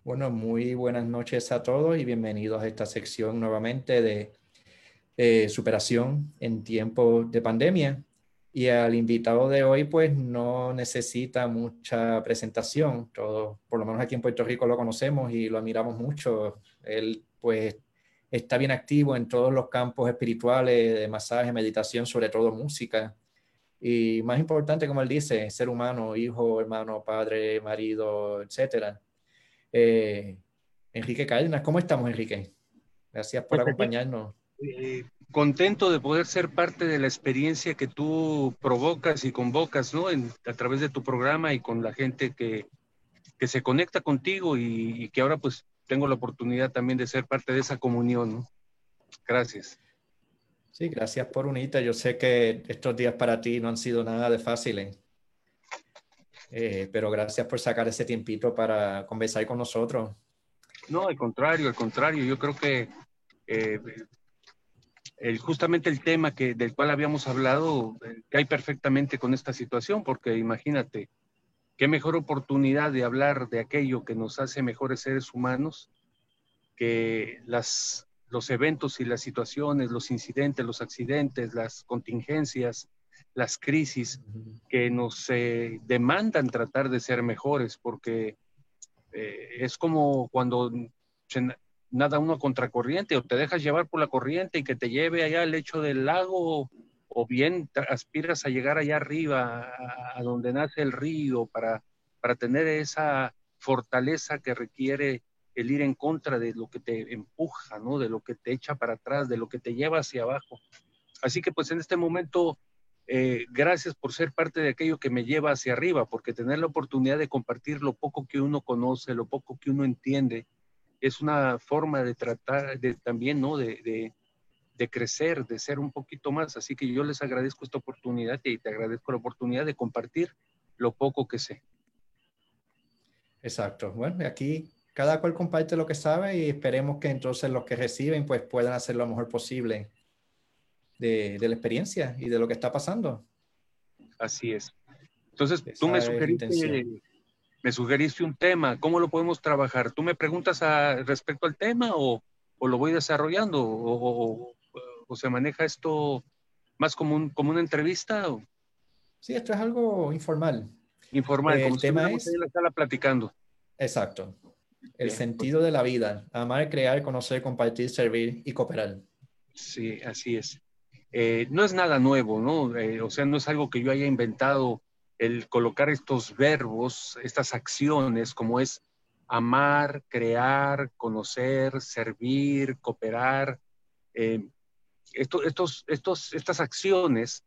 Bueno, muy buenas noches a todos y bienvenidos a esta sección nuevamente de superación en tiempos de pandemia. Y al invitado de hoy, pues no necesita mucha presentación. Todos, por lo menos aquí en Puerto Rico, lo conocemos y lo admiramos mucho. Él, pues, está bien activo en todos los campos espirituales, de masaje, meditación, sobre todo música. Y más importante, como él dice, ser humano, hijo, hermano, padre, marido, etcétera. Eh, Enrique Cárdenas, ¿cómo estamos, Enrique? Gracias por Pues aquí, acompañarnos. contento de poder ser parte de la experiencia que tú provocas y convocas, ¿no? A través de tu programa y con la gente que se conecta contigo y que ahora pues tengo la oportunidad también de ser parte de esa comunión, ¿no? Gracias. Sí, gracias por unirte. Yo sé que estos días para ti no han sido nada de fáciles, pero gracias por sacar ese tiempito para conversar con nosotros. No, al contrario, al contrario. Yo creo que eh, justamente el tema del cual habíamos hablado cae perfectamente con esta situación, porque imagínate, qué mejor oportunidad de hablar de aquello que nos hace mejores seres humanos que los eventos y las situaciones, los incidentes, los accidentes, las contingencias, las crisis que nos demandan tratar de ser mejores, porque es como cuando se nada uno a contracorriente o te dejas llevar por la corriente y que te lleve allá al lecho del lago, o bien aspiras a llegar allá arriba, a donde nace el río, para tener esa fortaleza que requiere el ir en contra de lo que te empuja, ¿no? De lo que te echa para atrás, de lo que te lleva hacia abajo. Así que pues en este momento, gracias por ser parte de aquello que me lleva hacia arriba, porque tener la oportunidad de compartir lo poco que uno conoce, lo poco que uno entiende, es una forma de tratar de también, ¿no? De crecer, de ser un poquito más. Así que yo les agradezco esta oportunidad y te agradezco la oportunidad de compartir lo poco que sé. Exacto. Bueno, y aquí cada cual comparte lo que sabe y esperemos que entonces los que reciben pues puedan hacer lo mejor posible de la experiencia y de lo que está pasando. Así es. Entonces, tú Esa es la intención. me sugeriste un tema, ¿cómo lo podemos trabajar? ¿Tú me preguntas respecto al tema o lo voy desarrollando o se maneja esto más como una entrevista o Sí, esto es algo informal. informal, como El si tema estuviéramos ahí en es, la sala platicando? exacto, el Bien, pues, sentido de la vida, amar, crear, conocer, compartir, servir y cooperar. sí, así es. No es nada nuevo, ¿no? O sea, no es algo que yo haya inventado el colocar estos verbos, estas acciones, como es amar, crear, conocer, servir, cooperar. Eh, estas acciones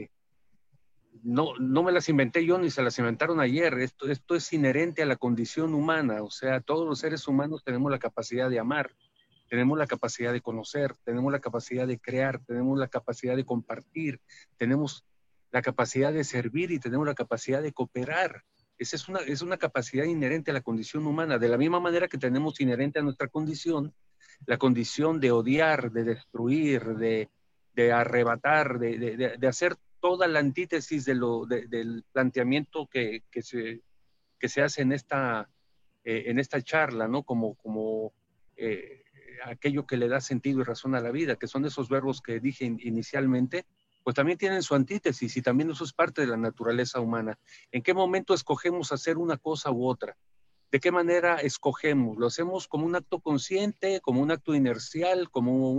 no me las inventé yo ni se las inventaron ayer. Esto es inherente a la condición humana. O sea, todos los seres humanos tenemos la capacidad de amar, tenemos la capacidad de conocer, tenemos la capacidad de crear, tenemos la capacidad de compartir, tenemos la capacidad de servir y tenemos la capacidad de cooperar. Esa es una capacidad inherente a la condición humana, de la misma manera que tenemos inherente a nuestra condición, la condición de odiar, de destruir, de arrebatar, de hacer toda la antítesis del planteamiento que se hace en esta charla, ¿no? Como aquello que le da sentido y razón a la vida, que son esos verbos que dije inicialmente, pues también tienen su antítesis y también eso es parte de la naturaleza humana. ¿En qué momento escogemos hacer una cosa u otra? ¿De qué manera escogemos? ¿Lo hacemos como un acto consciente, como un acto inercial, como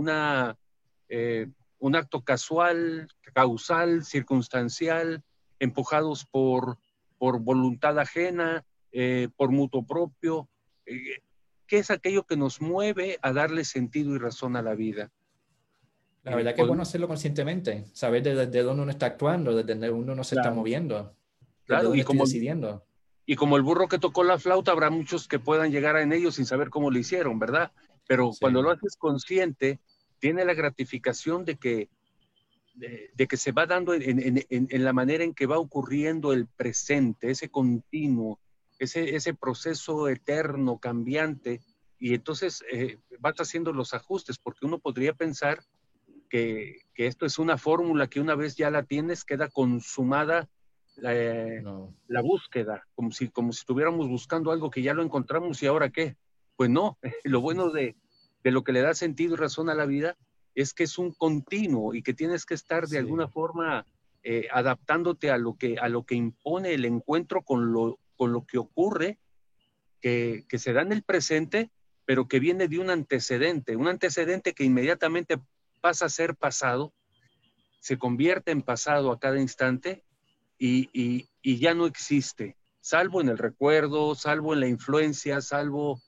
un acto casual, causal, circunstancial, empujados por voluntad ajena, por mutuo propio? Eh, ¿Qué es aquello que nos mueve a darle sentido y razón a la vida? La verdad que es bueno Podemos, hacerlo conscientemente, saber desde dónde uno está actuando, desde dónde uno se está claro, moviendo, desde claro, dónde estoy decidiendo. y como el burro que tocó la flauta, habrá muchos que puedan llegar en ellos sin saber cómo lo hicieron, ¿verdad? Pero cuando lo Sí, haces consciente, tiene la gratificación de que se va dando en la manera en que va ocurriendo el presente, ese continuo, ese proceso eterno, cambiante, y entonces vas haciendo los ajustes, porque uno podría pensar que esto es una fórmula que una vez ya la tienes, queda consumada no. la búsqueda, como si estuviéramos buscando algo que ya lo encontramos y ahora qué. Pues no, lo bueno de lo que le da sentido y razón a la vida es que es un continuo y que tienes que estar de alguna forma adaptándote a lo que impone el encuentro con lo que ocurre, que se da en el presente, pero que viene de un antecedente que inmediatamente pasa a ser pasado, se convierte en pasado a cada instante y ya no existe, salvo en el recuerdo, salvo en la influencia, salvo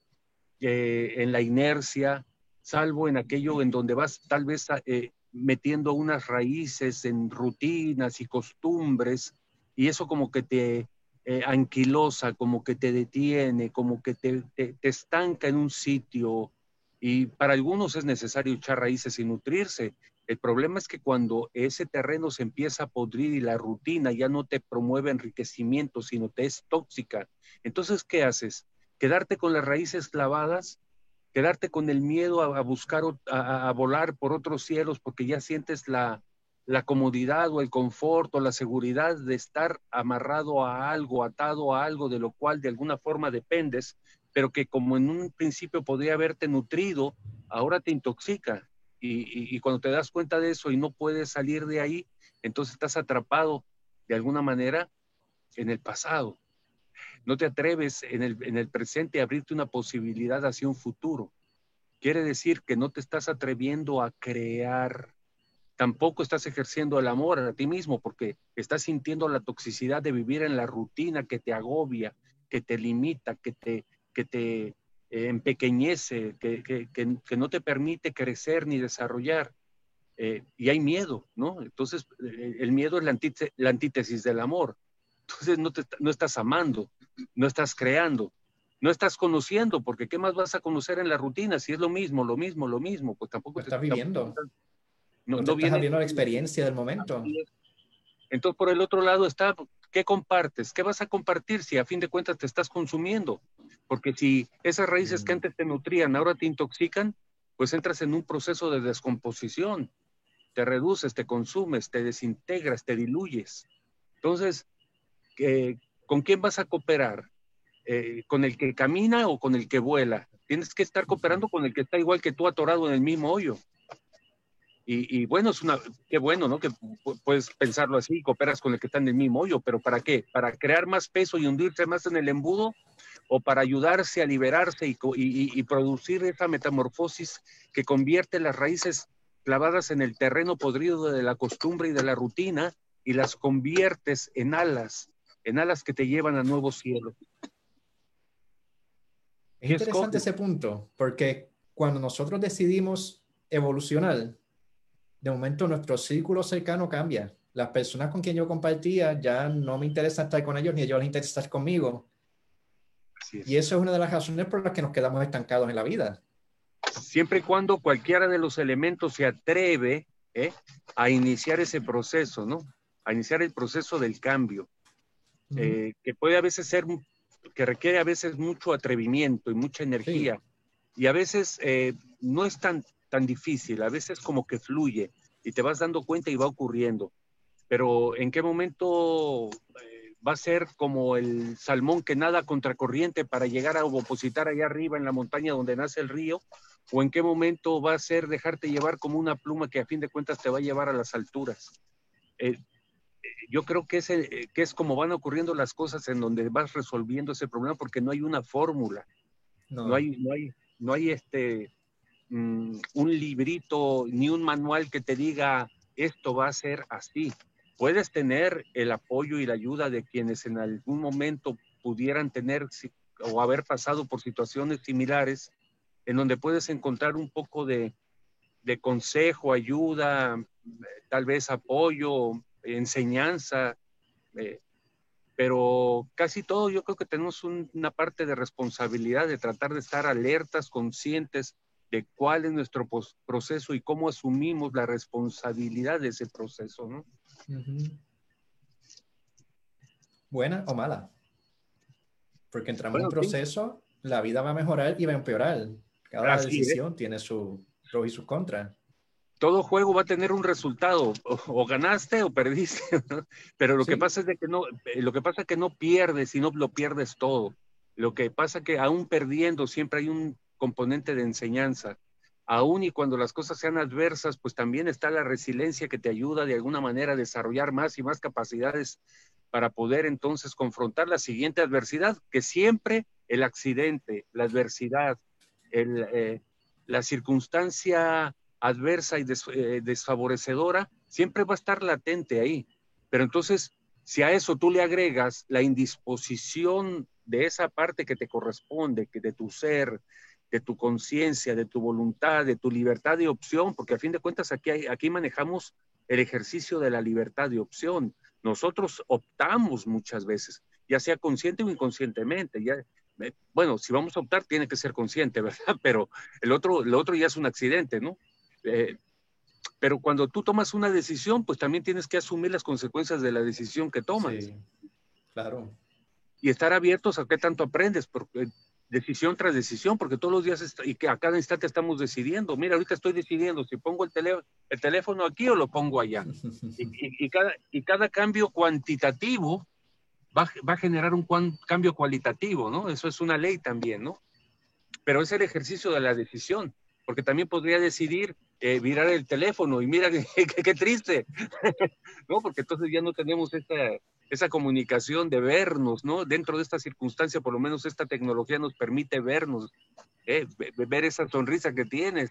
en la inercia, salvo en aquello en donde vas tal vez metiendo unas raíces en rutinas y costumbres, y eso como que te anquilosa, como que te detiene, como que te estanca en un sitio, y para algunos es necesario echar raíces y nutrirse. El problema es que cuando ese terreno se empieza a podrir y la rutina ya no te promueve enriquecimiento, sino te es tóxica, entonces, ¿qué haces? Quedarte con las raíces clavadas, quedarte con el miedo a buscar, a volar por otros cielos porque ya sientes la comodidad o el confort o la seguridad de estar amarrado a algo, atado a algo de lo cual de alguna forma dependes, pero que como en un principio podría haberte nutrido, ahora te intoxica. Y cuando te das cuenta de eso y no puedes salir de ahí, entonces estás atrapado de alguna manera en el pasado. No te atreves en el presente a abrirte una posibilidad hacia un futuro. Quiere decir que no te estás atreviendo a crear. Tampoco estás ejerciendo el amor a ti mismo porque estás sintiendo la toxicidad de vivir en la rutina que te agobia, que te limita, que te empequeñece, que no te permite crecer ni desarrollar. Y hay miedo, ¿no? Entonces, el miedo es la antítesis del amor. Entonces, no estás amando, no estás creando, no estás conociendo, porque ¿qué más vas a conocer en la rutina? Si es lo mismo, lo mismo, lo mismo, pues No estás viviendo, no te no estás viene. abriendo a la experiencia del momento. Entonces, por el otro lado está, ¿qué compartes? ¿Qué vas a compartir si a fin de cuentas te estás consumiendo? Porque si esas raíces que antes te nutrían ahora te intoxican, pues entras en un proceso de descomposición, te reduces, te consumes, te desintegras, te diluyes. Entonces, ¿con quién vas a cooperar? ¿Con el que camina o con el que vuela? Tienes que estar cooperando con el que está igual que tú atorado en el mismo hoyo. Y bueno, qué bueno, ¿no? Que puedes pensarlo así, cooperas con el que está en el mismo hoyo, pero ¿para qué? ¿Para crear más peso y hundirse más en el embudo? ¿O para ayudarse a liberarse y producir esa metamorfosis que convierte las raíces clavadas en el terreno podrido de la costumbre y de la rutina y las conviertes en alas que te llevan a nuevos cielos? Es ¿Qué interesante escoges? ese punto, porque cuando nosotros decidimos evolucionar, de momento nuestro círculo cercano cambia. Las personas con quien yo compartía ya no me interesa estar con ellos, ni ellos les interesa estar conmigo. Así Y es. eso es una de las razones por las que nos quedamos estancados en la vida. Siempre y cuando cualquiera de los elementos se atreve a iniciar ese proceso, ¿no? A iniciar el proceso del cambio, que puede a veces ser, que requiere a veces mucho atrevimiento y mucha Sí, energía, y a veces no es tan difícil, a veces como que fluye y te vas dando cuenta y va ocurriendo, pero ¿en qué momento va a ser como el salmón que nada contracorriente para llegar a opositar allá arriba en la montaña donde nace el río? ¿O en qué momento va a ser dejarte llevar como una pluma que a fin de cuentas te va a llevar a las alturas? Eh, yo creo que es como van ocurriendo las cosas en donde vas resolviendo ese problema porque no hay una fórmula, no no. hay, no hay, no hay un librito ni un manual que te diga esto va a ser así. Puedes tener el apoyo y la ayuda de quienes en algún momento pudieran tener o haber pasado por situaciones similares, en donde puedes encontrar un poco de consejo, ayuda, tal vez apoyo, enseñanza, eh, pero casi todo yo creo que tenemos una parte de responsabilidad de tratar de estar alertas, conscientes de cuál es nuestro proceso y cómo asumimos la responsabilidad de ese proceso, ¿no? Buena o mala, porque entramos en un Bueno, sí, proceso, la vida va a mejorar y va a empeorar. Cada así es. decisión tiene sus pros y sus contras. Todo juego va a tener un resultado, o ganaste o perdiste, ¿no? Pero lo que Sí, pasa es de que no, lo que pasa es que no pierdes y no lo pierdes todo. Lo que pasa que aún perdiendo siempre hay un componente de enseñanza. Aún y cuando las cosas sean adversas, pues también está la resiliencia que te ayuda de alguna manera a desarrollar más y más capacidades para poder entonces confrontar la siguiente adversidad, que siempre el accidente, la adversidad, el, la circunstancia adversa y desfavorecedora, siempre va a estar latente ahí. Pero entonces, si a eso tú le agregas la indisposición de esa parte que te corresponde, que de tu ser, de tu conciencia, de tu voluntad, de tu libertad de opción, porque a fin de cuentas aquí manejamos el ejercicio de la libertad de opción. Nosotros optamos muchas veces, ya sea consciente o inconscientemente. Bueno, si vamos a optar, tiene que ser consciente, ¿verdad? Pero lo otro ya es un accidente, ¿no? Pero cuando tú tomas una decisión, pues también tienes que asumir las consecuencias de la decisión que tomas. Sí, claro. Y estar abiertos a qué tanto aprendes, porque decisión tras decisión, porque todos los días y que a cada instante estamos decidiendo. Mira, ahorita estoy decidiendo si pongo el teléfono aquí o lo pongo allá. Y cada cambio cuantitativo va a generar un cambio cualitativo, ¿no? Eso es una ley también, ¿no? Pero es el ejercicio de la decisión, porque también podría decidir virar el teléfono y mira qué triste, ¿no? Porque entonces ya no tenemos esa comunicación de vernos, ¿no? Dentro de esta circunstancia, por lo menos esta tecnología nos permite vernos, ver esa sonrisa que tienes,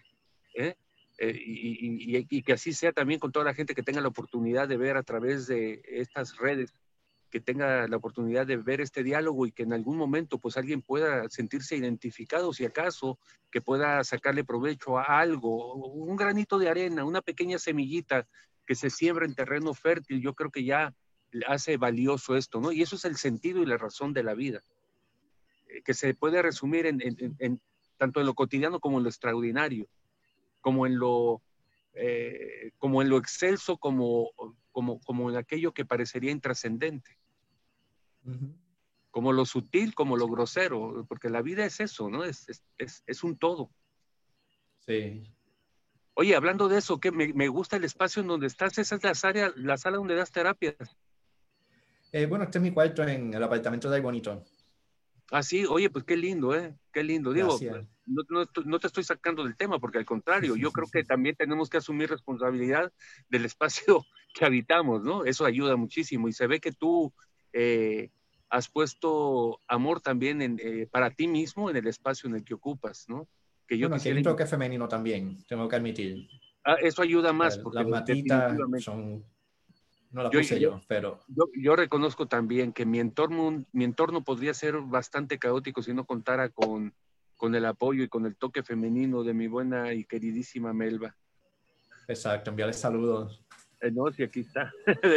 y que así sea también con toda la gente que tenga la oportunidad de ver a través de estas redes, que tenga la oportunidad de ver este diálogo y que en algún momento pues alguien pueda sentirse identificado, si acaso, que pueda sacarle provecho a algo, un granito de arena, una pequeña semillita que se siembra en terreno fértil. Yo creo que ya hace valioso esto, ¿no? Y eso es el sentido y la razón de la vida, que se puede resumir tanto en lo cotidiano como en lo extraordinario, como en lo excelso, como en aquello que parecería intrascendente. Como lo sutil, como lo grosero, porque la vida es eso, ¿no? Es un todo. Sí. Oye, hablando de eso, que me gusta el espacio en donde estás, esa es la sala donde das terapias. Bueno, este es mi cuarto en el apartamento de Bonito. Ah, sí, oye, pues qué lindo, ¿eh? Qué lindo. Digo, Gracias. no te estoy sacando del tema, porque al contrario, yo creo que también tenemos que asumir responsabilidad del espacio que habitamos, ¿no? Eso ayuda muchísimo y se ve que tú has puesto amor también para ti mismo en el espacio en el que ocupas, ¿no? Que yo Bueno, aquí hay quisiera... un toque femenino también, tengo que admitir. eso ayuda más, porque Las matitas definitivamente... son, no las Yo, puse yo, yo, pero... yo reconozco también que mi entorno podría ser bastante caótico si no contara con el apoyo y con el toque femenino de mi buena y queridísima Melba. Exacto, enviarles saludos. No, sí, aquí está.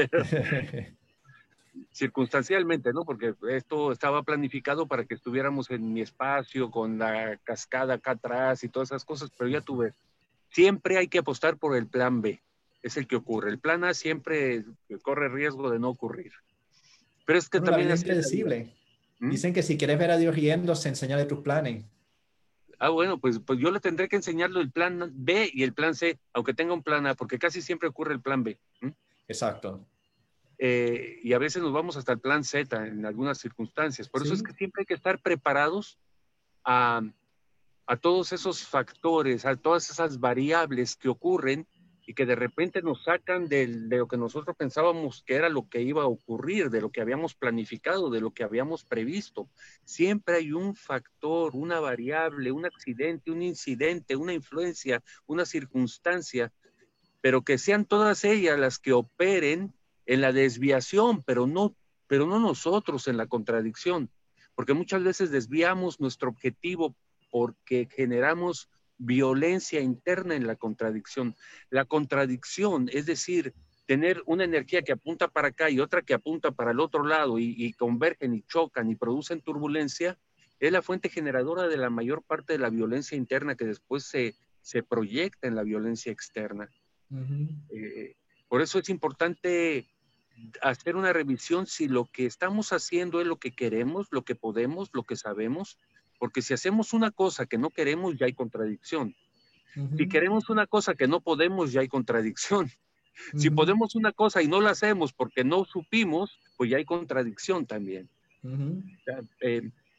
Circunstancialmente, ¿no? Porque esto estaba planificado para que estuviéramos en mi espacio con la cascada acá atrás y todas esas cosas, pero ya tú ves, siempre hay que apostar por el plan B, es el que ocurre. El plan A siempre corre riesgo de no ocurrir. Pero es que Bueno, la también vida es así es la vida. impredecible. Dicen que si quieres ver a Dios riéndose, enséñale tus planes. Ah, bueno, pues yo le tendré que enseñarle el plan B y el plan C, aunque tenga un plan A, porque casi siempre ocurre el plan B. Exacto. Y a veces nos vamos hasta el plan Z en algunas circunstancias. Por eso es Sí. que siempre hay que estar preparados a, a todos esos factores, a todas esas variables que ocurren y que de repente nos sacan de lo que nosotros pensábamos que era lo que iba a ocurrir, de lo que habíamos planificado, de lo que habíamos previsto. Siempre hay un factor, una variable, un accidente, un incidente, una influencia, una circunstancia, pero que sean todas ellas las que operen en la desviación, pero no nosotros en la contradicción, porque muchas veces desviamos nuestro objetivo porque generamos violencia interna en la contradicción. La contradicción, es decir, tener una energía que apunta para acá y otra que apunta para el otro lado y convergen y chocan y producen turbulencia, es la fuente generadora de la mayor parte de la violencia interna que después se proyecta en la violencia externa. Por eso es importante hacer una revisión si lo que estamos haciendo es lo que queremos, lo que podemos, lo que sabemos, porque si hacemos una cosa que no queremos, ya hay contradicción. Si queremos una cosa que no podemos, ya hay contradicción. Si podemos una cosa y no la hacemos porque no supimos, pues ya hay contradicción también.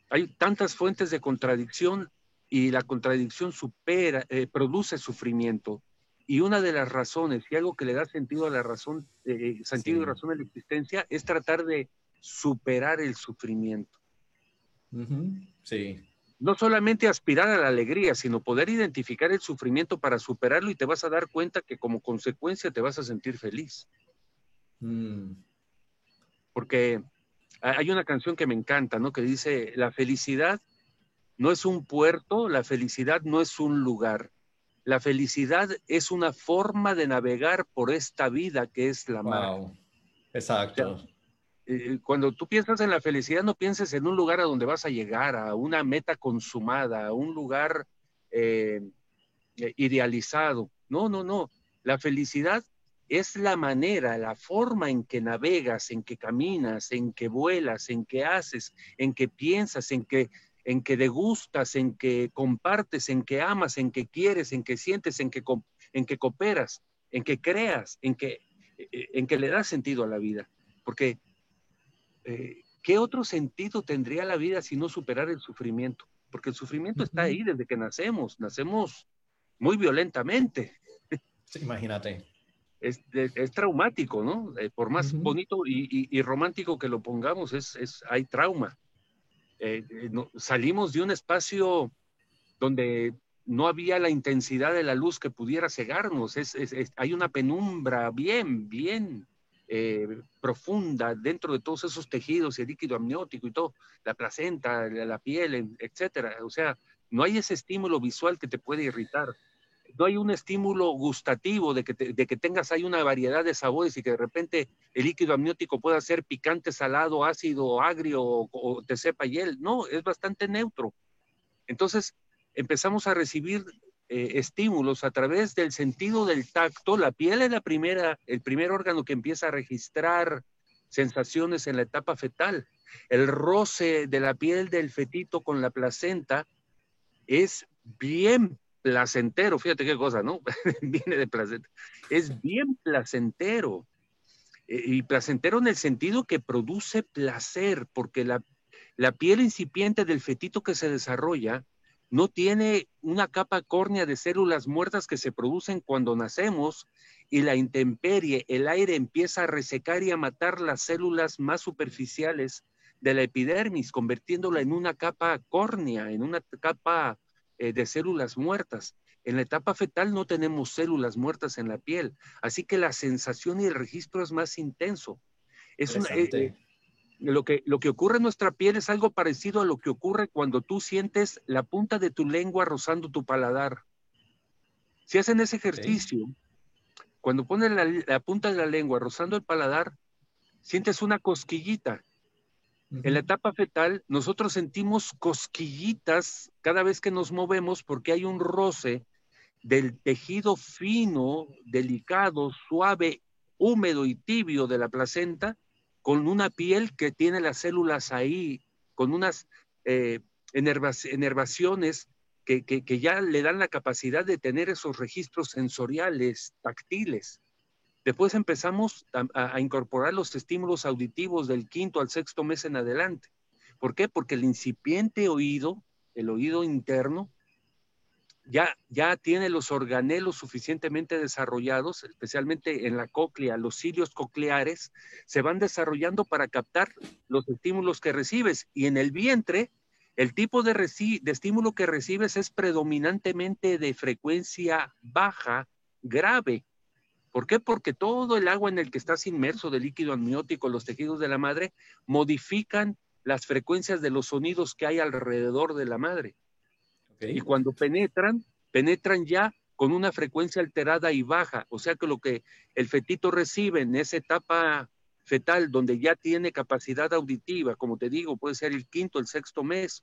Hay tantas fuentes de contradicción y la contradicción produce sufrimiento. Y una de las razones, y algo que le da sentido a la razón, sentido y razón a la existencia, es tratar de superar el sufrimiento. Sí. No solamente aspirar a la alegría, sino poder identificar el sufrimiento para superarlo, y te vas a dar cuenta que como consecuencia te vas a sentir feliz. Porque hay una canción que me encanta, ¿no? Que dice, la felicidad no es un puerto, la felicidad no es un lugar. La felicidad es una forma de navegar por esta vida que es la mar. Wow, exacto. O sea, cuando tú piensas en la felicidad, no pienses en un lugar a donde vas a llegar, a una meta consumada, a un lugar idealizado. No, no, no. La felicidad es la manera, la forma en que navegas, en que caminas, en que vuelas, en que haces, en que piensas, en que degustas, en que compartes, en que amas, en que quieres, en que sientes, en que cooperas, en que creas, en que le das sentido a la vida. Porque, ¿qué otro sentido tendría la vida si no superar el sufrimiento? Porque el sufrimiento está ahí desde que nacemos muy violentamente. Sí, imagínate. Es traumático, ¿no? Por más bonito y romántico que lo pongamos, hay trauma. Salimos de un espacio donde no había la intensidad de la luz que pudiera cegarnos. Hay una penumbra bien profunda dentro de todos esos tejidos, el líquido amniótico y todo, la placenta, la piel, etcétera. O sea, no hay ese estímulo visual que te puede irritar. No hay un estímulo gustativo de que tengas ahí una variedad de sabores y que de repente el líquido amniótico pueda ser picante, salado, ácido, agrio o te sepa hiel. No, es bastante neutro. Entonces empezamos a recibir estímulos a través del sentido del tacto. La piel es el primer órgano que empieza a registrar sensaciones en la etapa fetal. El roce de la piel del fetito con la placenta es bien placentero, fíjate qué cosa, ¿no? Viene de placenta. Es bien placentero. Y placentero en el sentido que produce placer, porque la piel incipiente del fetito que se desarrolla no tiene una capa córnea de células muertas que se producen cuando nacemos, y la intemperie, el aire empieza a resecar y a matar las células más superficiales de la epidermis, convirtiéndola en una capa córnea, en una capa de células muertas. En la etapa fetal no tenemos células muertas en la piel, así que la sensación y el registro es más intenso. Lo que ocurre en nuestra piel es algo parecido a lo que ocurre cuando tú sientes la punta de tu lengua rozando tu paladar. Si hacen ese ejercicio, cuando pones la punta de la lengua rozando el paladar, sientes una cosquillita. En la etapa fetal, nosotros sentimos cosquillitas cada vez que nos movemos porque hay un roce del tejido fino, delicado, suave, húmedo y tibio de la placenta con una piel que tiene las células ahí, con unas enervaciones que ya le dan la capacidad de tener esos registros sensoriales, táctiles. Después empezamos a incorporar los estímulos auditivos del quinto al sexto mes en adelante. ¿Por qué? Porque el incipiente oído, el oído interno, ya tiene los organelos suficientemente desarrollados, especialmente en la cóclea. Los cilios cocleares se van desarrollando para captar los estímulos que recibes, y en el vientre el tipo de estímulo que recibes es predominantemente de frecuencia baja, grave. ¿Por qué? Porque todo el agua en el que estás inmerso de líquido amniótico, los tejidos de la madre, modifican las frecuencias de los sonidos que hay alrededor de la madre. Y cuando penetran ya con una frecuencia alterada y baja. O sea que lo que el fetito recibe en esa etapa fetal, donde ya tiene capacidad auditiva, como te digo, puede ser el quinto, el sexto mes,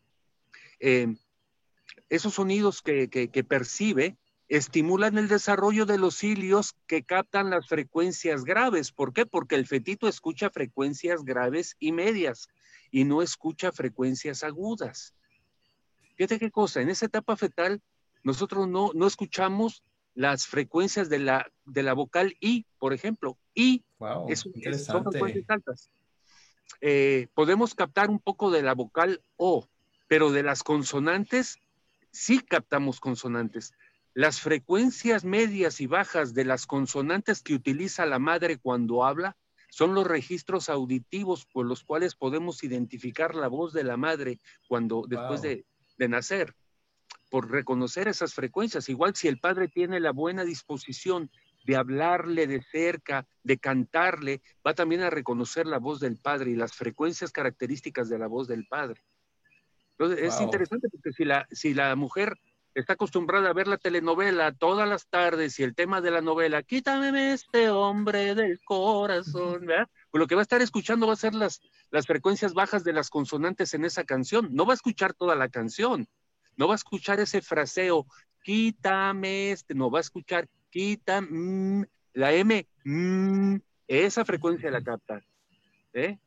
esos sonidos que percibe estimulan el desarrollo de los cilios que captan las frecuencias graves. ¿Por qué? Porque el fetito escucha frecuencias graves y medias y no escucha frecuencias agudas. Fíjate qué cosa, en esa etapa fetal nosotros no escuchamos las frecuencias de la vocal I, por ejemplo. I wow, son frecuencias altas. podemos captar un poco de la vocal O, pero de las consonantes sí captamos consonantes. Las frecuencias medias y bajas de las consonantes que utiliza la madre cuando habla son los registros auditivos por los cuales podemos identificar la voz de la madre después de nacer, por reconocer esas frecuencias. Igual si el padre tiene la buena disposición de hablarle de cerca, de cantarle, va también a reconocer la voz del padre y las frecuencias características de la voz del padre. Entonces, es interesante porque si la mujer está acostumbrada a ver la telenovela todas las tardes y el tema de la novela, quítame este hombre del corazón, ¿verdad? Pues lo que va a estar escuchando va a ser las frecuencias bajas de las consonantes en esa canción. No va a escuchar toda la canción, no va a escuchar ese fraseo, quítame este, no va a escuchar, quítame, la M, esa frecuencia la capta, ¿eh?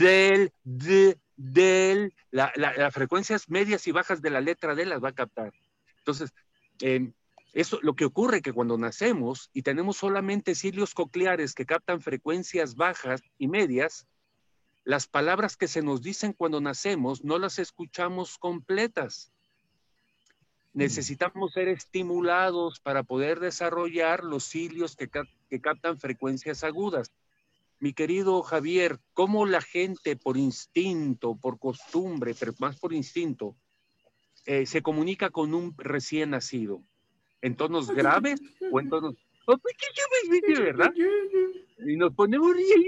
Las frecuencias medias y bajas de la letra D las va a captar. Entonces, eso, lo que ocurre que cuando nacemos y tenemos solamente cilios cocleares que captan frecuencias bajas y medias, las palabras que se nos dicen cuando nacemos no las escuchamos completas. Necesitamos ser estimulados para poder desarrollar los cilios que captan frecuencias agudas. Mi querido Javier, ¿cómo la gente por instinto, por costumbre, pero más por instinto, se comunica con un recién nacido? ¿En tonos graves o en tonos... ¿verdad? Y nos ponemos...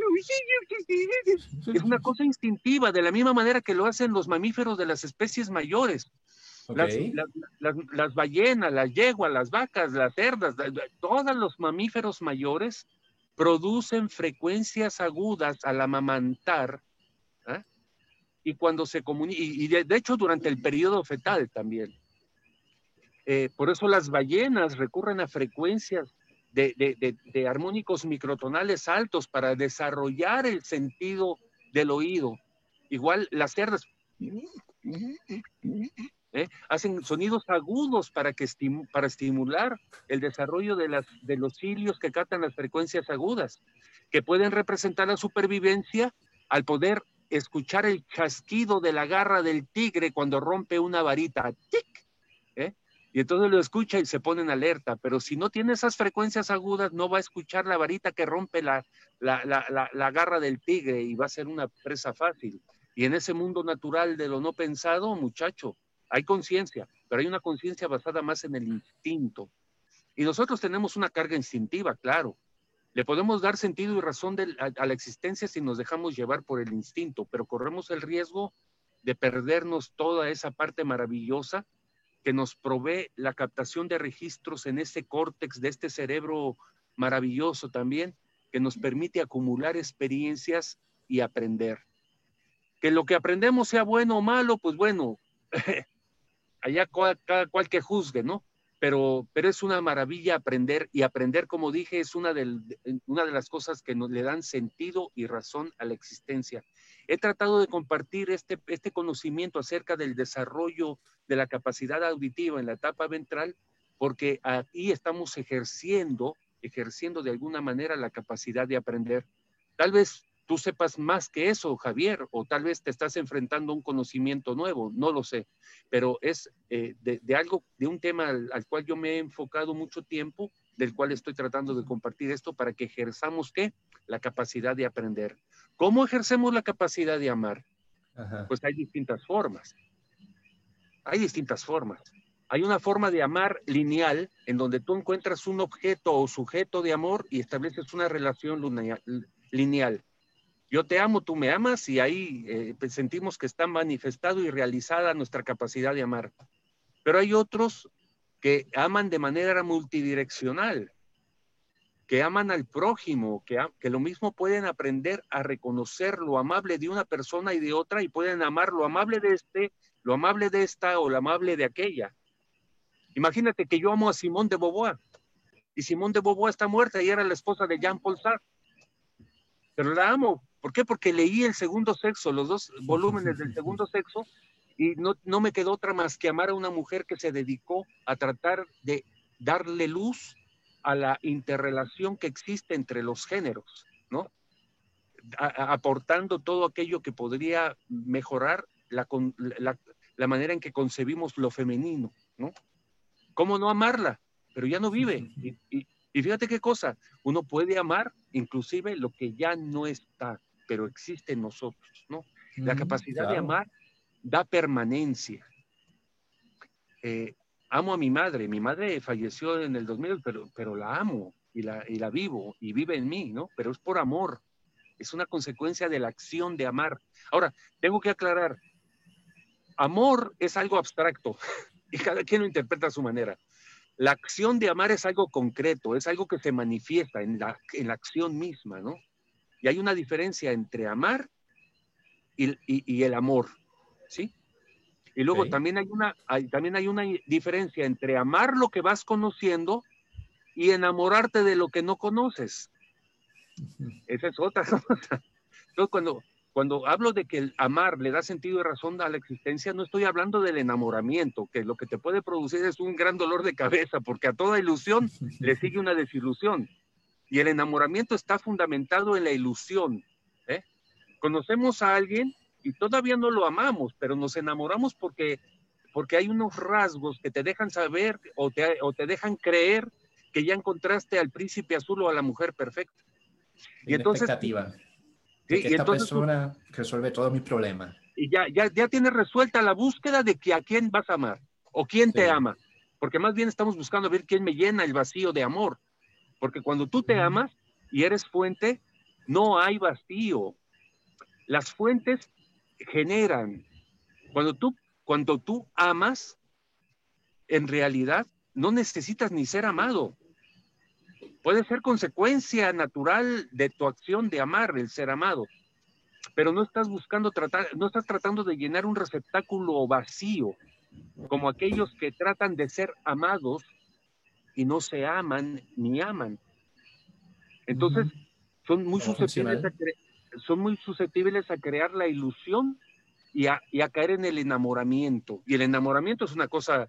Es una cosa instintiva, de la misma manera que lo hacen los mamíferos de las especies mayores. Las ballenas, las yeguas, las vacas, las cerdas, todos los mamíferos mayores producen frecuencias agudas al amamantar, ¿eh? Y cuando se comunica, y de hecho durante el periodo fetal también. Por eso las ballenas recurren a frecuencias de armónicos microtonales altos para desarrollar el sentido del oído. Igual las cerdas hacen sonidos agudos para estimular el desarrollo de los cilios que captan las frecuencias agudas, que pueden representar la supervivencia al poder escuchar el chasquido de la garra del tigre cuando rompe una varita. ¡Tic! Y entonces lo escucha y se pone en alerta, pero si no tiene esas frecuencias agudas, no va a escuchar la varita que rompe la garra del tigre y va a ser una presa fácil. Y en ese mundo natural de lo no pensado, muchacho, hay conciencia, pero hay una conciencia basada más en el instinto. Y nosotros tenemos una carga instintiva, claro. Le podemos dar sentido y razón a la existencia si nos dejamos llevar por el instinto, pero corremos el riesgo de perdernos toda esa parte maravillosa que nos provee la captación de registros en ese córtex de este cerebro maravilloso también, que nos permite acumular experiencias y aprender. Que lo que aprendemos sea bueno o malo, pues bueno, allá cada cual que juzgue, ¿no? Pero es una maravilla aprender, y aprender, como dije, es una de las cosas que nos le dan sentido y razón a la existencia. He tratado de compartir este conocimiento acerca del desarrollo de la capacidad auditiva en la etapa ventral, porque aquí estamos ejerciendo de alguna manera la capacidad de aprender. Tal vez tú sepas más que eso, Javier, o tal vez te estás enfrentando a un conocimiento nuevo, no lo sé, pero es de un tema al cual yo me he enfocado mucho tiempo, del cual estoy tratando de compartir esto para que ejerzamos, ¿qué? La capacidad de aprender. ¿Cómo ejercemos la capacidad de amar? Ajá. Pues hay distintas formas. Hay una forma de amar lineal, en donde tú encuentras un objeto o sujeto de amor y estableces una relación lineal. Yo te amo, tú me amas, y ahí sentimos que está manifestado y realizada nuestra capacidad de amar. Pero hay otros que aman de manera multidireccional, que aman al prójimo, que lo mismo pueden aprender a reconocer lo amable de una persona y de otra, y pueden amar lo amable de lo amable de esta o lo amable de aquella. Imagínate que yo amo a Simone de Beauvoir, y Simone de Beauvoir está muerta y era la esposa de Jean-Paul Sartre. Pero la amo. ¿Por qué? Porque leí El Segundo Sexo, los 2 volúmenes del Segundo Sexo, y no me quedó otra más que amar a una mujer que se dedicó a tratar de darle luz a la interrelación que existe entre los géneros, ¿no? aportando todo aquello que podría mejorar la manera en que concebimos lo femenino, ¿no? ¿Cómo no amarla? Pero ya no vive. Y fíjate qué cosa, uno puede amar inclusive lo que ya no está, pero existe en nosotros, ¿no? La capacidad de amar da permanencia. Amo a mi madre falleció en el 2000, pero la amo y la vivo y vive en mí, ¿no? Pero es por amor, es una consecuencia de la acción de amar. Ahora, tengo que aclarar, amor es algo abstracto y cada quien lo interpreta a su manera. La acción de amar es algo concreto, es algo que se manifiesta en la acción misma, ¿no? Y hay una diferencia entre amar y el amor, ¿sí? Y luego también hay una diferencia entre amar lo que vas conociendo y enamorarte de lo que no conoces. Esa es otra cosa. Entonces, cuando hablo de que el amar le da sentido y razón a la existencia, no estoy hablando del enamoramiento, que lo que te puede producir es un gran dolor de cabeza, porque a toda ilusión le sigue una desilusión. Y el enamoramiento está fundamentado en la ilusión. Conocemos a alguien y todavía no lo amamos, pero nos enamoramos porque hay unos rasgos que te dejan saber o te dejan creer que ya encontraste al príncipe azul o a la mujer perfecta. Y entonces, expectativa de que esta persona resuelve todos mis problemas. Y ya tienes resuelta la búsqueda de que a quién vas a amar o quién te ama. Porque más bien estamos buscando ver quién me llena el vacío de amor. Porque cuando tú te amas y eres fuente, no hay vacío. Las fuentes generan. Cuando tú amas, en realidad no necesitas ni ser amado. Puede ser consecuencia natural de tu acción de amar, el ser amado. Pero no estás no estás tratando de llenar un receptáculo vacío, como aquellos que tratan de ser amados y no se aman ni aman. Entonces, son muy susceptibles a crear la ilusión y a caer en el enamoramiento. Y el enamoramiento es una cosa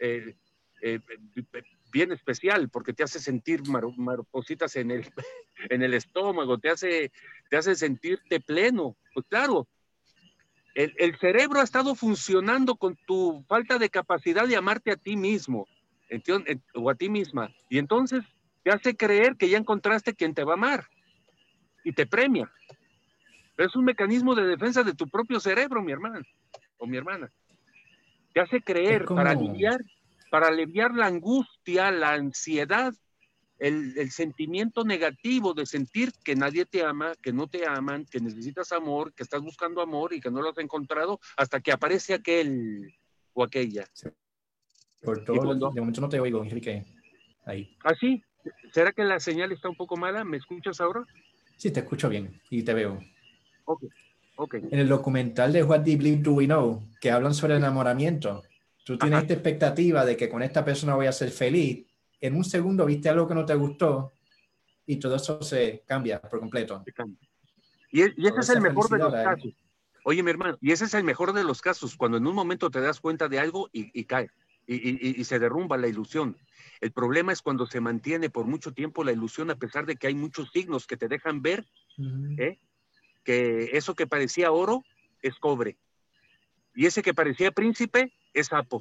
bien especial, porque te hace sentir maripositas en el estómago, te hace sentirte pleno. Pues claro, el cerebro ha estado funcionando con tu falta de capacidad de amarte a ti mismo, o a ti misma, y entonces te hace creer que ya encontraste quien te va a amar, y te premia. Pero es un mecanismo de defensa de tu propio cerebro, mi hermano, o mi hermana. Te hace creer, para aliviar la angustia, la ansiedad, el sentimiento negativo de sentir que nadie te ama, que no te aman, que necesitas amor, que estás buscando amor y que no lo has encontrado hasta que aparece aquel o aquella. Por todo, de momento no te oigo, Enrique. Ahí. ¿Ah, sí? ¿Será que la señal está un poco mala? ¿Me escuchas ahora? Sí, te escucho bien y te veo. Ok. En el documental de What Deep Leap Do We Know, que hablan sobre el enamoramiento, tú tienes esta expectativa de que con esta persona voy a ser feliz. En un segundo viste algo que no te gustó y todo eso se cambia por completo. Y ese es el mejor de los casos. Oye, mi hermano, y ese es el mejor de los casos, cuando en un momento te das cuenta de algo y cae, y se derrumba la ilusión. El problema es cuando se mantiene por mucho tiempo la ilusión, a pesar de que hay muchos signos que te dejan ver que eso que parecía oro es cobre, y ese que parecía príncipe es sapo.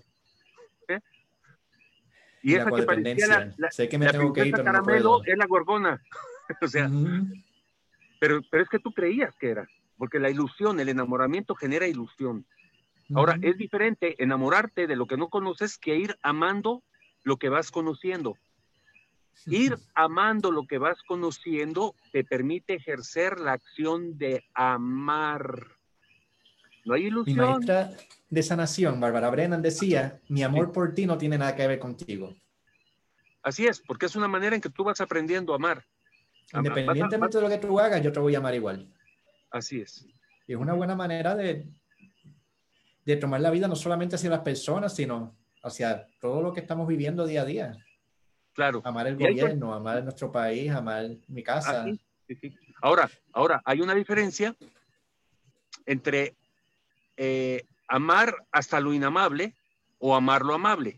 Y esa que parecía sé que me tengo que ir, pero caramelo no puedo. es la gorgona. O sea, pero es que tú creías que era, porque la ilusión, el enamoramiento genera ilusión. Ahora, es diferente enamorarte de lo que no conoces que ir amando lo que vas conociendo. Ir amando lo que vas conociendo te permite ejercer la acción de amar. No hay ilusión. Mi maestra de sanación, Bárbara Brennan, decía, mi amor por ti no tiene nada que ver contigo. Así es, porque es una manera en que tú vas aprendiendo a amar. Independientemente de lo que tú hagas, yo te voy a amar igual. Así es. Y es una buena manera de tomar la vida no solamente hacia las personas, sino hacia todo lo que estamos viviendo día a día. Claro. Amar el gobierno, amar nuestro país, amar mi casa. Sí. Ahora, hay una diferencia entre amar hasta lo inamable o amar lo amable.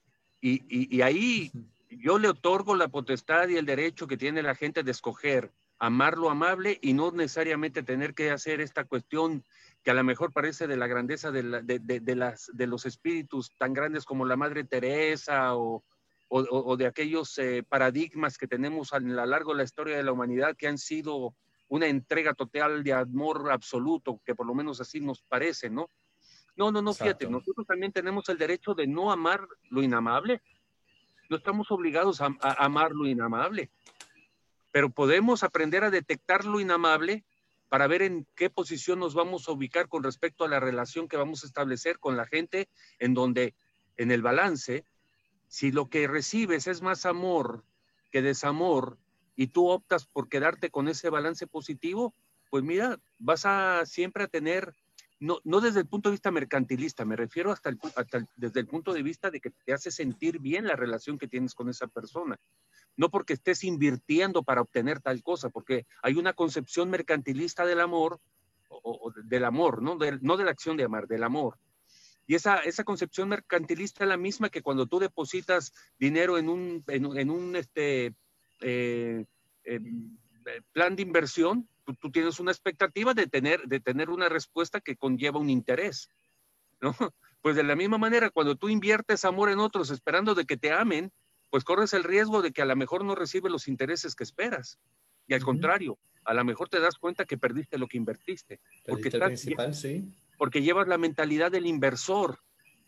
Y ahí yo le otorgo la potestad y el derecho que tiene la gente de escoger amar lo amable y no necesariamente tener que hacer esta cuestión que a lo mejor parece de la grandeza de los espíritus tan grandes como la Madre Teresa o de aquellos paradigmas que tenemos a lo largo de la historia de la humanidad que han sido una entrega total de amor absoluto, que por lo menos así nos parece, ¿no? No, fíjate, Exacto. nosotros también tenemos el derecho de no amar lo inamable. No estamos obligados a amar lo inamable, pero podemos aprender a detectar lo inamable para ver en qué posición nos vamos a ubicar con respecto a la relación que vamos a establecer con la gente, en donde en el balance, si lo que recibes es más amor que desamor y tú optas por quedarte con ese balance positivo, pues mira, vas a siempre a tener, no desde el punto de vista mercantilista, me refiero desde el punto de vista de que te hace sentir bien la relación que tienes con esa persona. No porque estés invirtiendo para obtener tal cosa, porque hay una concepción mercantilista del amor, o del amor, ¿no? No de la acción de amar, del amor. Y esa concepción mercantilista es la misma que cuando tú depositas dinero en un eh, eh, plan de inversión, tú tienes una expectativa de tener una respuesta que conlleva un interés, ¿no? Pues de la misma manera, cuando tú inviertes amor en otros esperando de que te amen, pues corres el riesgo de que a lo mejor no recibes los intereses que esperas. Y al contrario, a lo mejor te das cuenta que perdiste lo que invertiste. Perdiste el principal, sí. Porque llevas la mentalidad del inversor.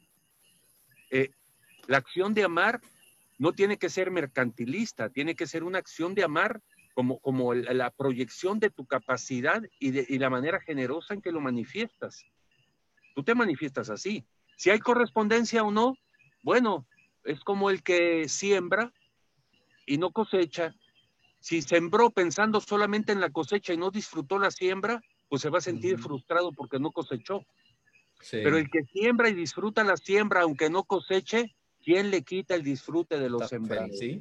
La acción de amar no tiene que ser mercantilista, tiene que ser una acción de amar como la proyección de tu capacidad y la manera generosa en que lo manifiestas. Tú te manifiestas así. Si hay correspondencia o no, bueno, es como el que siembra y no cosecha. Si sembró pensando solamente en la cosecha y no disfrutó la siembra, pues se va a sentir frustrado porque no cosechó. Sí. Pero el que siembra y disfruta la siembra, aunque no coseche, ¿quién le quita el disfrute de los sembrados? Sí.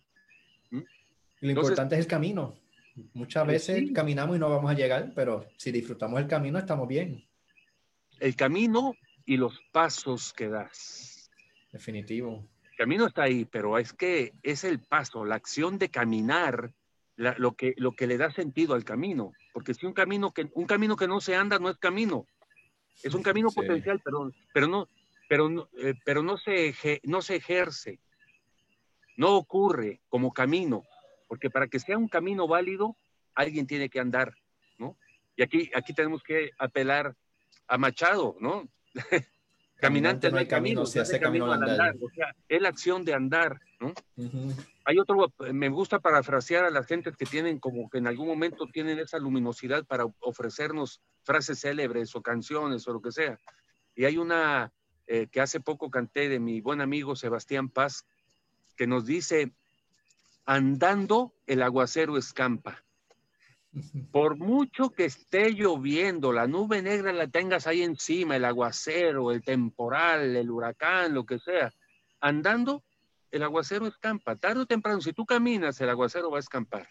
Y lo importante es el camino. Muchas veces sí, caminamos y no vamos a llegar, pero si disfrutamos el camino, estamos bien. El camino y los pasos que das. Definitivo. El camino está ahí, pero es que es el paso, la acción de caminar, lo que le da sentido al camino. Porque si un camino que no se anda no es camino. Es un camino potencial, pero no se ejerce. No ocurre como camino, porque para que sea un camino válido, alguien tiene que andar, ¿no? Y aquí tenemos que apelar a Machado, ¿no? Caminante no hay camino, se hace camino al andar. O sea, es la acción de andar, ¿no? Hay otro, me gusta parafrasear a las gentes que tienen como que en algún momento tienen esa luminosidad para ofrecernos frases célebres o canciones o lo que sea. Y hay una que hace poco canté de mi buen amigo Sebastián Paz, que nos dice, andando el aguacero escampa. Por mucho que esté lloviendo, la nube negra la tengas ahí encima, el aguacero, el temporal, el huracán, lo que sea, andando, el aguacero escampa. Tarde o temprano, si tú caminas, el aguacero va a escampar.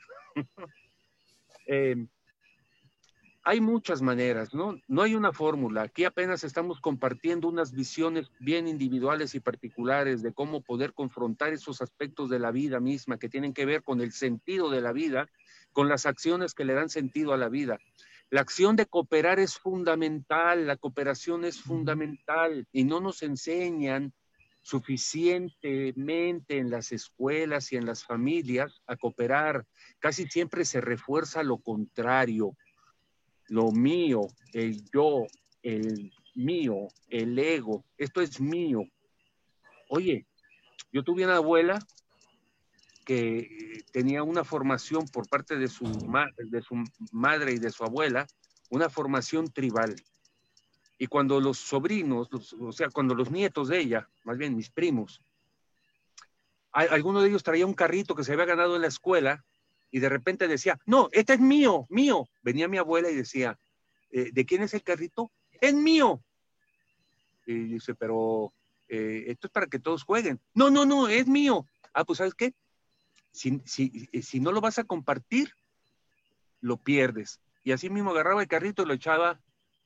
Hay muchas maneras, ¿no? No hay una fórmula. Aquí apenas estamos compartiendo unas visiones bien individuales y particulares de cómo poder confrontar esos aspectos de la vida misma que tienen que ver con el sentido de la vida, con las acciones que le dan sentido a la vida. La acción de cooperar es fundamental, la cooperación es fundamental y no nos enseñan suficientemente en las escuelas y en las familias a cooperar. Casi siempre se refuerza lo contrario. Lo mío, el yo, el mío, el ego, esto es mío. Oye, yo tuve una abuela que tenía una formación por parte de su madre y de su abuela, una formación tribal. Y cuando los sobrinos, o sea, cuando los nietos de ella, más bien mis primos, alguno de ellos traía un carrito que se había ganado en la escuela y de repente decía, no, este es mío, mío. Venía mi abuela y decía, ¿de quién es el carrito? ¡Es mío! Y dice, pero esto es para que todos jueguen. No, es mío. Ah, pues ¿sabes qué? Si no lo vas a compartir, lo pierdes. Y así mismo agarraba el carrito y lo echaba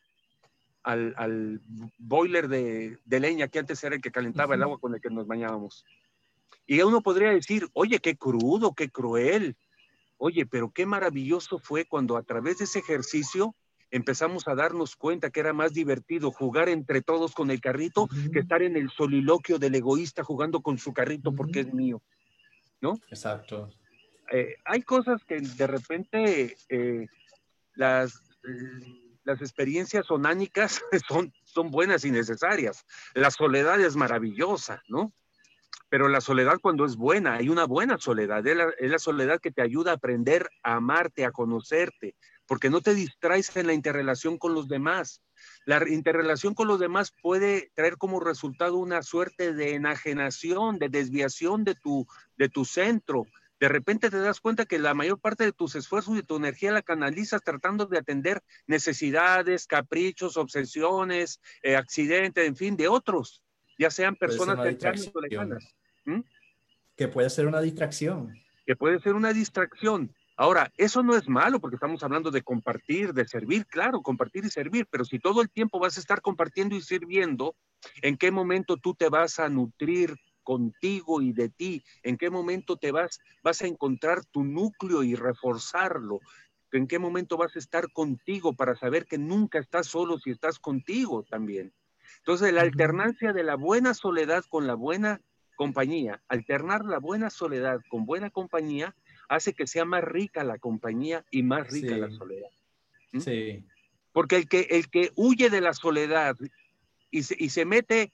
al boiler de leña que antes era el que calentaba el agua con el que nos bañábamos. Y uno podría decir, oye, qué crudo, qué cruel. Oye, pero qué maravilloso fue cuando a través de ese ejercicio empezamos a darnos cuenta que era más divertido jugar entre todos con el carrito que estar en el soliloquio del egoísta jugando con su carrito porque es mío, ¿no? Exacto. Hay cosas que de repente las, las experiencias onánicas son buenas y necesarias. La soledad es maravillosa, ¿no? Pero la soledad cuando es buena, hay una buena soledad, es la soledad que te ayuda a aprender a amarte, a conocerte, porque no te distraes en la interrelación con los demás. La interrelación con los demás puede traer como resultado una suerte de enajenación, de desviación de tu centro. De repente te das cuenta que la mayor parte de tus esfuerzos y tu energía la canalizas tratando de atender necesidades, caprichos, obsesiones, accidentes, en fin, de otros, ya sean Puede ser personas una cercanas o distracción. lejanas. ¿Mm? Que puede ser una distracción. Que puede ser una distracción. Ahora, eso no es malo porque estamos hablando de compartir, de servir, claro, compartir y servir, pero si todo el tiempo vas a estar compartiendo y sirviendo, ¿en qué momento tú te vas a nutrir contigo y de ti? ¿En qué momento vas a encontrar tu núcleo y reforzarlo? ¿En qué momento vas a estar contigo para saber que nunca estás solo si estás contigo también? Entonces, la alternancia de la buena soledad con la buena compañía, alternar la buena soledad con buena compañía, hace que sea más rica la compañía y más rica la Sí, soledad. ¿Mm? sí. Porque el que huye de la soledad y se mete,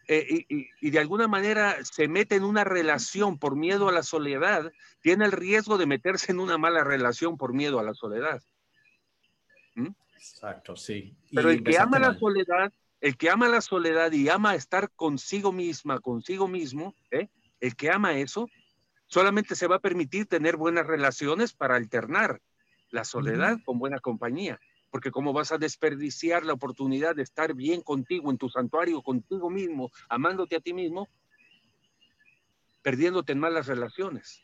y de alguna manera se mete en una relación por miedo a la soledad, tiene el riesgo de meterse en una mala relación por miedo a la soledad. ¿Mm? Exacto, sí. Pero Y empezaste mal. el que ama la soledad y ama estar consigo misma, consigo mismo, el que ama eso, solamente se va a permitir tener buenas relaciones para alternar la soledad con buena compañía. Porque cómo vas a desperdiciar la oportunidad de estar bien contigo, en tu santuario, contigo mismo, amándote a ti mismo, perdiéndote en malas relaciones.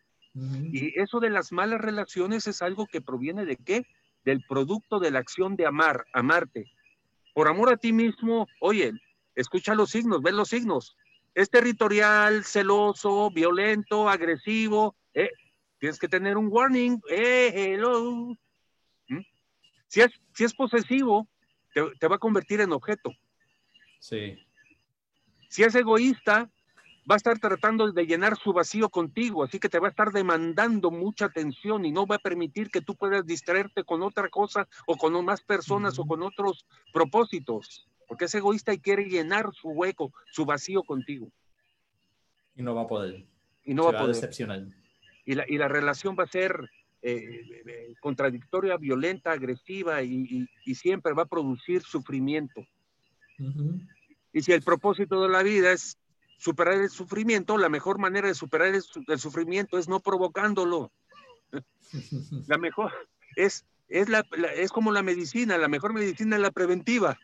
Y eso de las malas relaciones es algo que proviene de qué? Del producto de la acción de amar, amarte. Por amor a ti mismo, oye, escucha los signos, ve los signos. Es territorial, celoso, violento, agresivo. Tienes que tener un warning. Hello. ¿Mm? Si es posesivo, te va a convertir en objeto. Sí. Si es egoísta, va a estar tratando de llenar su vacío contigo, así que te va a estar demandando mucha atención y no va a permitir que tú puedas distraerte con otra cosa o con más personas o con otros propósitos, porque es egoísta y quiere llenar su hueco, su vacío contigo. Y no va a poder. Y no va Se a va a poder. decepcionar. Y la relación va a ser contradictoria, violenta, agresiva y siempre va a producir sufrimiento. Y si el propósito de la vida es superar el sufrimiento, la mejor manera de superar el sufrimiento es no provocándolo. La mejor es como la medicina, la mejor medicina es la preventiva.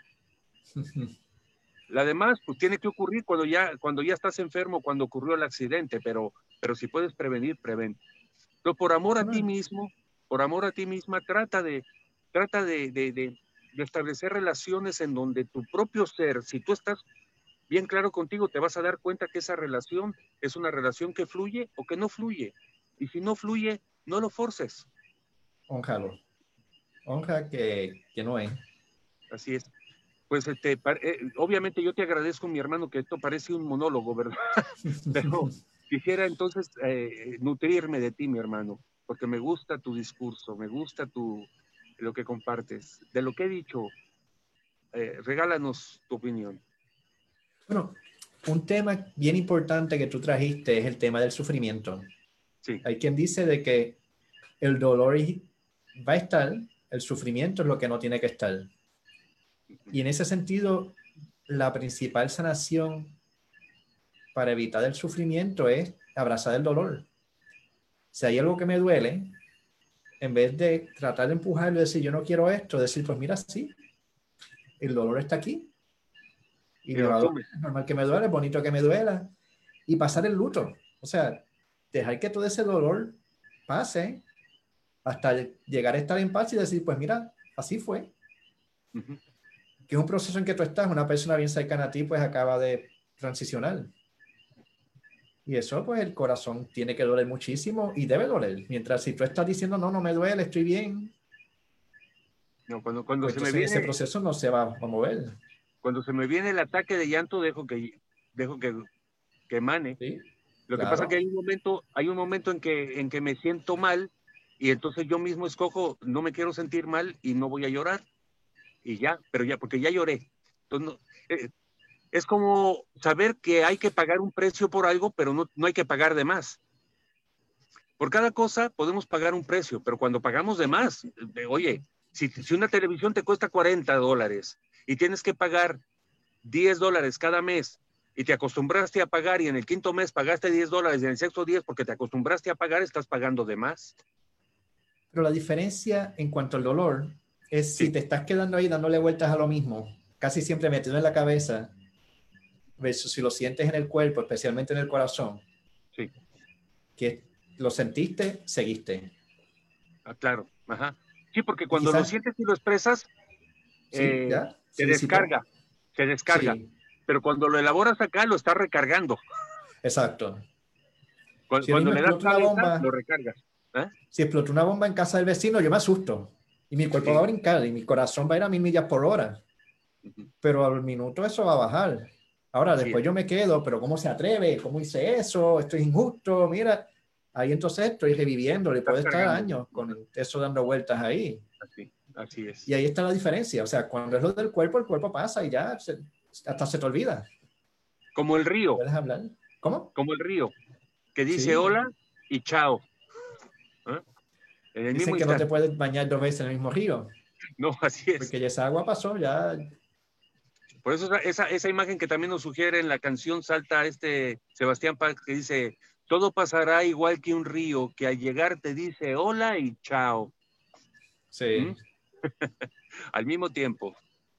La demás, pues tiene que ocurrir cuando ya estás enfermo, cuando ocurrió el accidente, pero si puedes prevenir, prevén. Pero por amor a ti Bueno, mismo, por amor a ti misma, trata de establecer relaciones en donde tu propio ser, si tú estás bien claro contigo, te vas a dar cuenta que esa relación es una relación que fluye o que no fluye. Y si no fluye, no lo forces. honralo. Honra que no es. Así es. Pues obviamente yo te agradezco, mi hermano, que esto parece un monólogo, ¿verdad? Pero quisiera entonces nutrirme de ti, mi hermano, porque me gusta tu discurso, me gusta lo que compartes. De lo que he dicho, regálanos tu opinión. Bueno, un tema bien importante que tú trajiste es el tema del sufrimiento. Sí. Hay quien dice de que el dolor va a estar, el sufrimiento es lo que no tiene que estar. Y en ese sentido, la principal sanación para evitar el sufrimiento es abrazar el dolor. Si hay algo que me duele, en vez de tratar de empujarlo y decir yo no quiero esto, decir pues mira, sí, el dolor está aquí y Y me lo va a doler, asumes. es normal que me duele, es bonito que me duela y pasar el luto. O sea, dejar que todo ese dolor pase hasta llegar a estar en paz y decir pues mira, así fue. Que es un proceso en que tú estás, una persona bien cercana a ti pues acaba de transicionar. Y eso, pues, el corazón tiene que doler muchísimo y debe doler. Mientras si tú estás diciendo, no, no me duele, estoy bien, No, cuando pues se me entonces ese viene, proceso no se va a mover. cuando se me viene el ataque de llanto, dejo que emane. ¿Sí? Lo que pasa es que Claro. hay un momento en que me siento mal y entonces yo mismo escojo, no me quiero sentir mal y no voy a llorar. Y ya, pero ya, porque ya lloré. Entonces, es como saber que hay que pagar un precio por algo, pero no hay que pagar de más. Por cada cosa podemos pagar un precio, pero cuando pagamos de más, oye, si una televisión te cuesta $40 y tienes que pagar $10 cada mes y te acostumbraste a pagar y en el quinto mes pagaste $10 y en el sexto 10 porque te acostumbraste a pagar, estás pagando de más. Pero la diferencia en cuanto al dolor es si Sí, te estás quedando ahí dándole vueltas a lo mismo, casi siempre metido en la cabeza, versus si lo sientes en el cuerpo, especialmente en el corazón, sí, que lo sentiste, seguiste. claro. Ajá. Sí, porque Y cuando lo quizás, sientes y lo expresas, sí, eh, ya, se se disipó. descarga, se descarga. Sí, Pero cuando lo elaboras acá, lo estás recargando. exacto. Si ahora Cuando mismo le das explota una cabeza, lo bomba, recargas. ¿Eh? si explota una bomba en casa del vecino, yo me asusto. Y mi cuerpo va a Sí. brincar y mi corazón va a ir a 1000 millas por hora. Ujú. Pero al minuto eso va a bajar. Ahora, Así es. después yo me quedo, pero ¿cómo se atreve? ¿Cómo hice eso? Esto es injusto, mira. Ahí entonces estoy reviviendo, le Estás puede estar cargando. años Ujú. con eso dando vueltas ahí. Así es. Y ahí está la diferencia. O sea, cuando es lo del cuerpo, el cuerpo pasa y ya hasta se te olvida. Como el río, ¿Puedes hablar? ¿Cómo? como el río, que dice Sí. hola y chao. ¿Eh? En el mismo Dicen que no te instante. puedes bañar 2 veces en el mismo río, No, así es. porque ya esa agua pasó, ya. Por eso esa imagen que también nos sugiere en la canción salta este Sebastián Paz que dice, todo pasará igual que un río que al llegar te dice hola y chao. ¿Mm? Sí. Al mismo tiempo.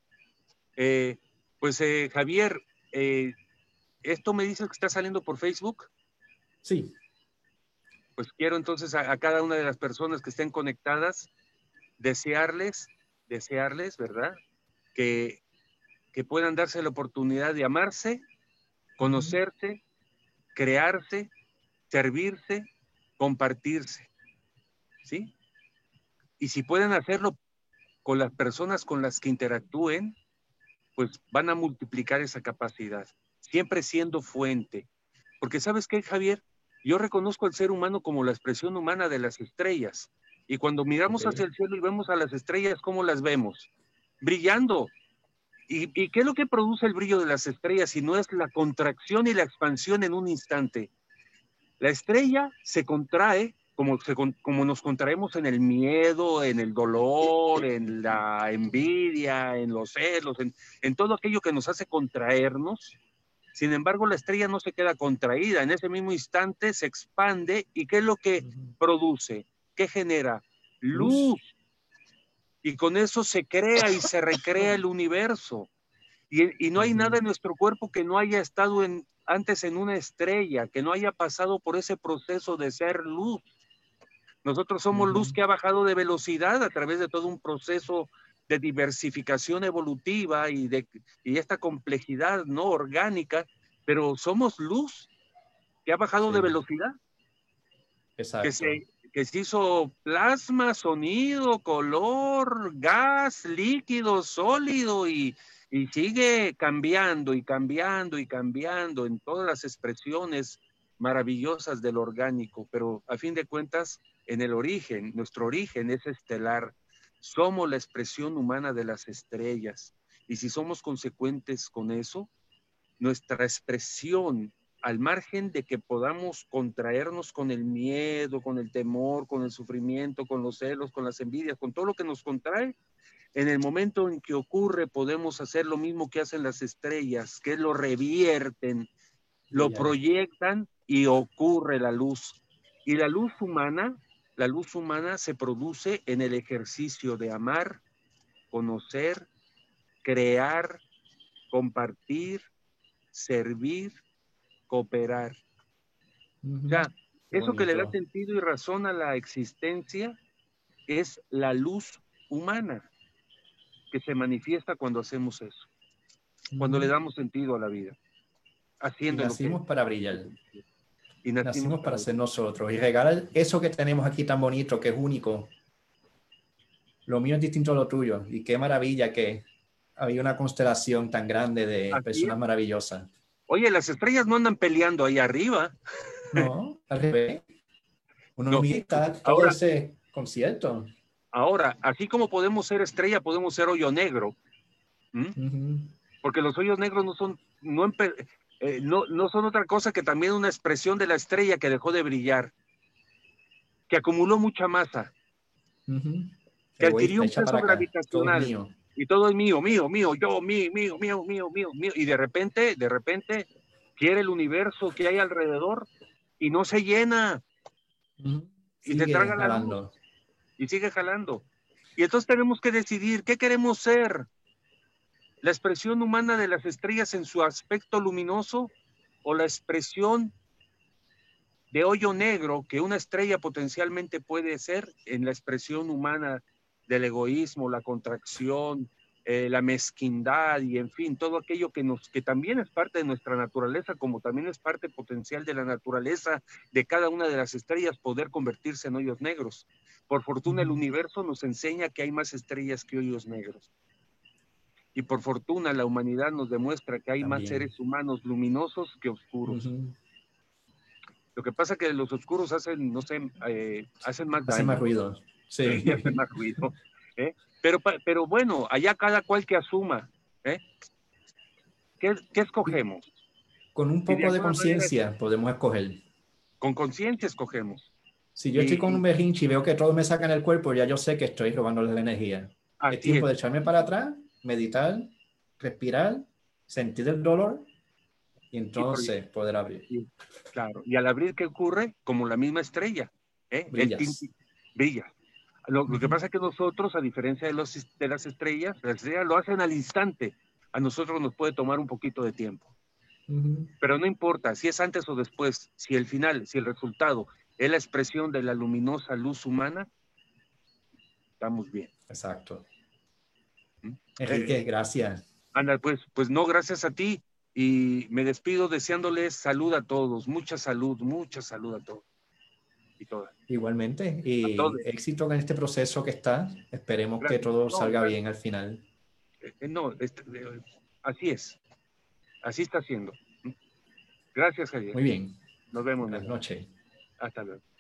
Eh, pues Javier, eh, esto me dices que está saliendo por Facebook. Sí. Pues quiero entonces a cada una de las personas que estén conectadas desearles, ¿verdad? Que, que puedan darse la oportunidad de amarse, Ujú. conocerse, crearse, servirse, compartirse, ¿sí? Y si pueden hacerlo con las personas con las que interactúen, pues van a multiplicar esa capacidad, siempre siendo fuente. Porque ¿sabes qué, Javier? Yo reconozco al ser humano como la expresión humana de las estrellas. Y cuando Ok. miramos hacia el cielo y vemos a las estrellas, ¿cómo las vemos? Brillando. ¿Y qué es lo que produce el brillo de las estrellas si no es la contracción y la expansión en un instante? La estrella se contrae como nos contraemos en el miedo, en el dolor, en la envidia, en los celos, en todo aquello que nos hace contraernos. Sin embargo, la estrella no se queda contraída. En ese mismo instante se expande. ¿Y qué es lo que Ujú. produce? ¿Qué genera? Luz. Luz. Y con eso se crea y se recrea el universo. Y no hay nada Ujú. en nuestro cuerpo que no haya estado antes en una estrella, que no haya pasado por ese proceso de ser luz. Nosotros somos luz Ujú. que ha bajado de velocidad a través de todo un proceso de diversificación evolutiva y esta complejidad no orgánica, pero somos luz que ha bajado de Sí. velocidad, que Exacto. se, que se hizo plasma, sonido, color, gas, líquido, sólido y sigue cambiando y cambiando y cambiando en todas las expresiones maravillosas del orgánico, pero a fin de cuentas, en el origen, nuestro origen es estelar. Somos la expresión humana de las estrellas. Y si somos consecuentes con eso, nuestra expresión, al margen de que podamos contraernos con el miedo, con el temor, con el sufrimiento, con los celos, con las envidias, con todo lo que nos contrae, en el momento en que ocurre podemos hacer lo mismo que hacen las estrellas, que lo revierten, lo Brillar. proyectan y ocurre la luz. Y la luz humana se produce en el ejercicio de amar, conocer, crear, compartir, servir, cooperar. O Ujú. sea, Qué eso que le da bonito. sentido y razón a la existencia es la luz humana que se manifiesta cuando hacemos eso, cuando le Ujú. damos sentido a la vida, Y haciendo lo que nacimos para brillar. y nacimos para ser nosotros y regalar eso que tenemos aquí tan bonito, que es único. Lo mío es distinto a lo tuyo y qué maravilla que había una constelación tan grande de Así personas es. maravillosas. Oye, las estrellas no andan peleando ahí arriba. No, al revés. Uno No. mira todo Ahora, ese concierto. ahora, así como podemos ser estrella, podemos ser hoyo negro. ¿Mm? Ujú. Porque los hoyos negros no son otra cosa que también una expresión de la estrella que dejó de brillar, que acumuló mucha masa, Ujú. que adquirió Egoísta, un echa para peso acá. Todo es gravitacional mío. y todo es mío, mío, mío, yo, mío, mío, mío, mío, mío, mío, y de repente quiere el universo que hay alrededor y no se llena Ujú. y se Sigue traga la luz jalando. y sigue jalando. Y entonces tenemos que decidir qué queremos ser, la expresión humana de las estrellas en su aspecto luminoso o la expresión de hoyo negro que una estrella potencialmente puede ser en la expresión humana del egoísmo, la contracción, la mezquindad y en fin, todo aquello que también es parte de nuestra naturaleza, como también es parte potencial de la naturaleza de cada una de las estrellas poder convertirse en hoyos negros. Por fortuna el Ujú. universo nos enseña que hay más estrellas que hoyos negros. Y por fortuna la humanidad nos demuestra que hay más También. seres humanos luminosos que oscuros. Ujú. Lo que pasa es que los oscuros hacen, no sé, hacen más Hace más daño, ¿no? ruido. Sí. Y hacen más ruido. ¿Eh? Pero bueno, allá cada cual que asuma. ¿Eh? ¿Qué escogemos? Con un Si de poco de alguna manera, conciencia podemos escoger. con conciencia escogemos. Si yo estoy con un Y berrinche y veo que todo me saca en el cuerpo, ya yo sé que estoy robándole la energía. Es así tiempo es, de echarme para atrás, meditar, respirar, sentir el dolor y y, pro- entonces poder abrir. y- claro. Y al abrir, ¿qué ocurre? Como la misma estrella. ¿Eh? El Brillas. tinte brilla. Lo que Ujú. pasa es que nosotros, a diferencia de las estrellas lo hacen al instante. A nosotros nos puede tomar un poquito de tiempo. Ujú. Pero no importa si es antes o después, si el final, si el resultado es la expresión de la luminosa luz humana, estamos bien. Exacto. ¿Mm? Enrique, gracias. Anda, pues no, gracias a ti. Y me despido deseándoles salud a todos, mucha salud a todos y todas. Igualmente. A Y todos. éxito en este proceso que está. Esperemos que Gracias. todo No, salga bien al final. no, así es. Así está siendo. ¿Mm? Gracias, Javier. Muy bien. Nos vemos, mi Buenas hermano. noches. Hasta luego.